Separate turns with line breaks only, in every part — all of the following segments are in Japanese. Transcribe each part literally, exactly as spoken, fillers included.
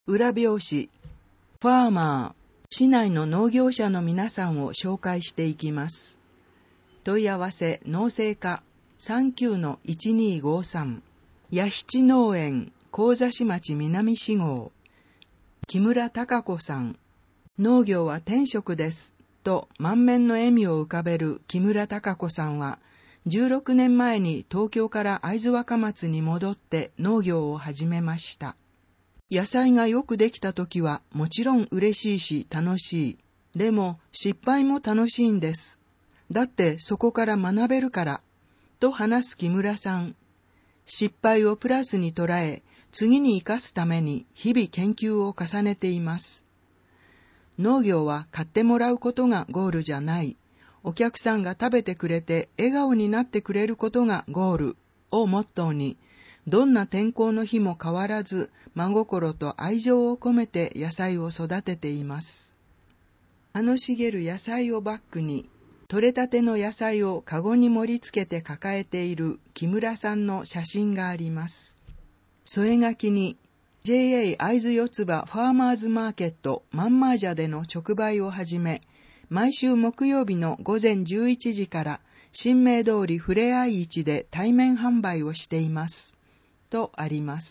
裏表紙、ファーマー、市内の農業者の皆さんを紹介していきます。問い合わせ農政課 さんきゅうのいちにーごさん、弥七農園、神座市町南四号。木村孝子さん、農業は天職です、と満面の笑みを浮かべる木村孝子さんは、じゅうろくねんまえに東京から会津若松に戻って農業を始めました。野菜がよくできた時はもちろん嬉しいし楽しい。でも失敗も楽しいんです。だってそこから学べるから、と話す木村さん。失敗をプラスに捉え、次に生かすために日々研究を重ねています。農業は買ってもらうことがゴールじゃない。お客さんが食べてくれて笑顔になってくれることがゴールをモットーに、どんな天候の日も変わらず真心と愛情を込めて野菜を育てています。楽しげる野菜をバックに、取れたての野菜をカゴに盛り付けて抱えている木村さんの写真があります。添え書きに ジェイエー 会津四つ葉ファーマーズマーケットマンマージャでの直売をはじめ、毎週木曜日の午前じゅういちじから新名通りふれあい市で対面販売をしています。とあります。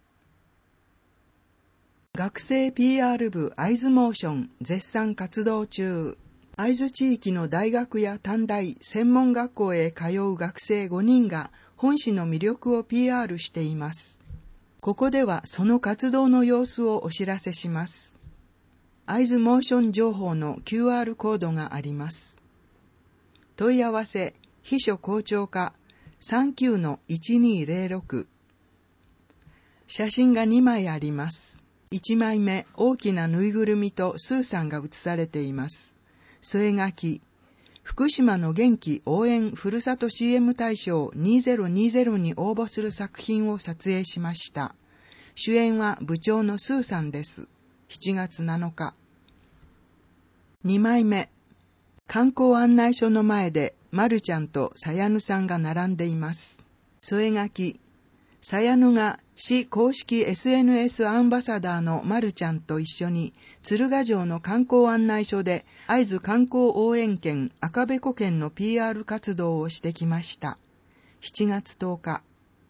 学生 ピーアール 部会津モーション絶賛活動中。会津地域の大学や短大、専門学校へ通う学生ごにんが本市の魅力を ピーアール しています。ここではその活動の様子をお知らせします。会津モーション情報の キューアール コードがあります。問い合わせ、秘書校長課 さんきゅうのいちにーぜろろく。写真がにまいあります。いちまいめ、大きなぬいぐるみとスーさんが写されています。添え書き、福島の元気応援ふるさと シーエム 大賞にせんにじゅうに応募する作品を撮影しました。主演は部長のスーさんです。しちがつなのか。にまいめ、観光案内所の前でまるちゃんとさやぬさんが並んでいます。添え書き、さやぬが市公式 エスエヌエス アンバサダーのまるちゃんと一緒に鶴ヶ城の観光案内所で会津観光応援券赤べこ券の ピーアール 活動をしてきました。しちがつとおか。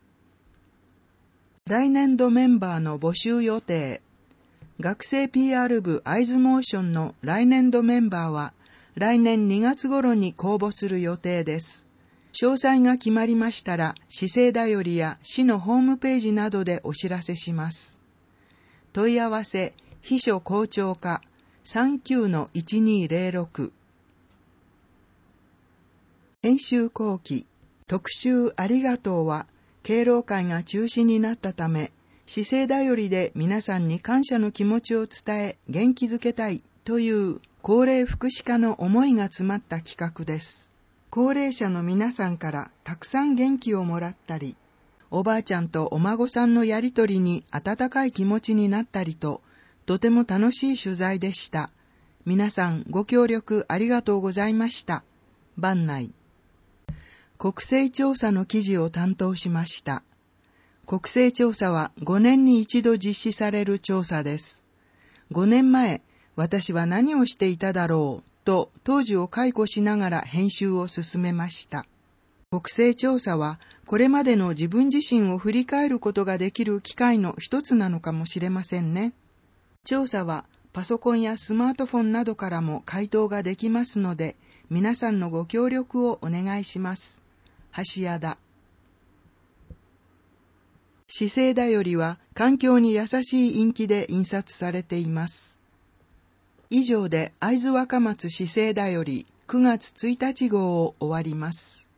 来年度メンバーの募集予定。学生 ピーアール 部会津モーションの来年度メンバーは来年にがつ頃に公募する予定です。詳細が決まりましたら、市政だよりや市のホームページなどでお知らせします。問い合わせ、秘書校長課 さんきゅうのいちにーぜろろく。編集後期、特集ありがとうは、敬老会が中止になったため、市政だよりで皆さんに感謝の気持ちを伝え、元気づけたいという高齢福祉課の思いが詰まった企画です。高齢者の皆さんからたくさん元気をもらったり、おばあちゃんとお孫さんのやりとりに温かい気持ちになったりと、とても楽しい取材でした。皆さんご協力ありがとうございました。番内。国勢調査の記事を担当しました。国勢調査はごねんに一度実施される調査です。ごねんまえ、私は何をしていただろうと当時を回顧しながら編集を進めました。国勢調査はこれまでの自分自身を振り返ることができる機会の一つなのかもしれませんね。調査はパソコンやスマートフォンなどからも回答ができますので、皆さんのご協力をお願いします。橋谷田。市政だよりは環境に優しいインキで印刷されています。以上で会津若松市政だよりくがつついたち号を終わります。